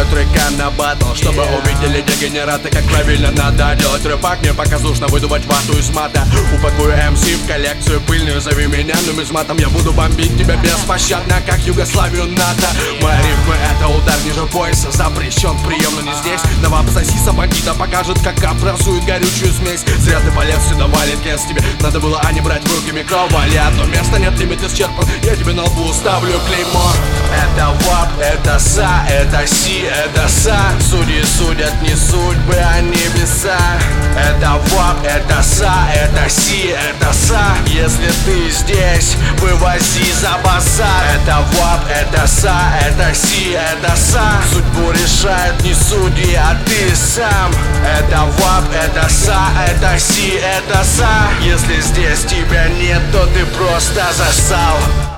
трека на батл, чтобы увидели дегенераты, как правильно надо делать рэпак. Мне пока нужно выдувать вату из мата. Упакую МС в коллекцию пыльную, зови меня нумизматом. Я буду бомбить тебя беспощадно, как Югославию НАТО. Мои рифмы — это удар ниже пояса. Запрещен прием, но не здесь. Новоабсосиса бандита покажет, как образует горючую смесь. Зря ты полез сюда, валит кес. Тебе надо было, а не брать в руки микро. Валят, но места нет, лимит исчерпан. Я тебе на лбу ставлю клеймо. Это вап, это са, это си, это са. Судьи судят не судьбы, а небеса. Это вап, это са, это си, это са. Если ты здесь, вывози за базар. Это вап, это са, это си, это са. Судьбу решают не судьи, а ты сам. Это вап, это са, это си, это са. Если здесь тебя нет, то ты просто засал.